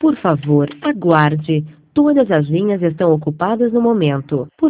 Por favor, aguarde. Todas as linhas estão ocupadas no momento. Por